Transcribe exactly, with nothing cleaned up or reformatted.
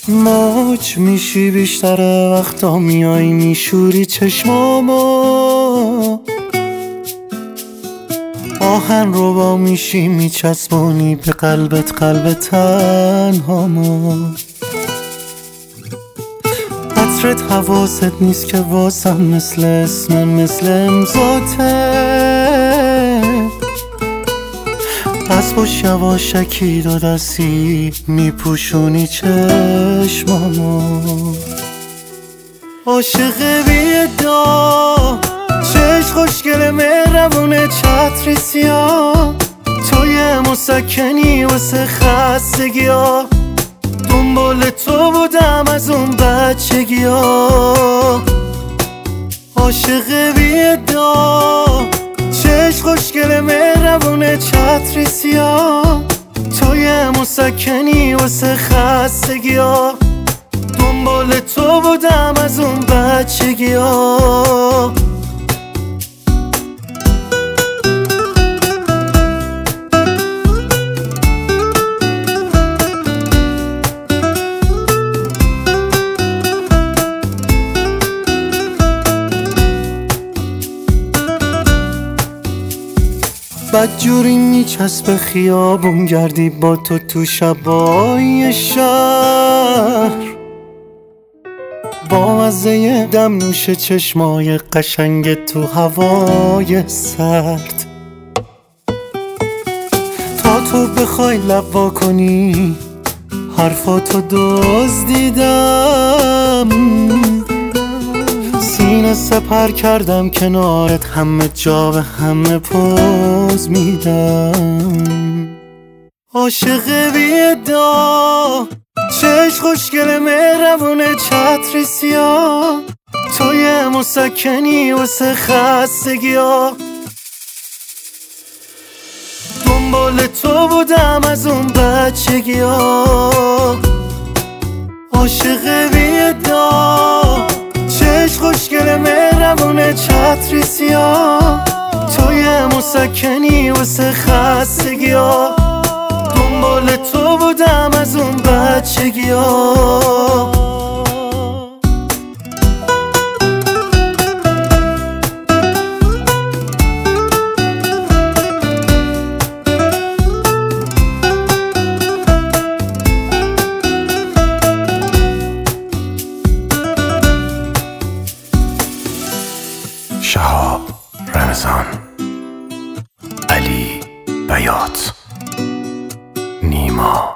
موج میشی بیشتر وقتا میای میشوری چشمامو، آهن رو با میشی میچسبونی به قلبت قلب تنهامو. عطرت حواست نیست که واسم مثل اسم مثل امضاته، پس باش یواشکی دو دستی میپوشونی چشمامو. عاشق بی ادعا، چشم خوشگل مهربونه، چتری سیاه، تو یه مسکنی واسه خستگی ها. دنبال تو بودم از اون بچگی ها. عاشق بی ادعا، چشم خوشگل مهربونه، چتری سیاه، تو یه مسکنی واسه خستگی ها. دنبال تو بودم از اون بچگی ها. بدجوری میچسبه خیابون گردی با تو تو شبای شهر، با مزه دم نوش چشمای قشنگ تو هوای سرد. تا تو بخوای لب وا کنی حرفاتو دزدیدم، سینه سپر کردم کنارت، همه جا به همه پوز میدم. عاشق بی ادعا، چشم خوشگل مهربونه، چتری سیاه، تو یه مسکنی واسه خستگی ها. دنبال تو بودم از اون بچگی ها. عاشق بی ادعا، چشم خوشگل مهربونه، چتری سیاه، تو یه مسکنی واسه خستگی ها. دنبال تو بودم از اون بچگی ها. شهاب رمضان، علی بیات، نیما.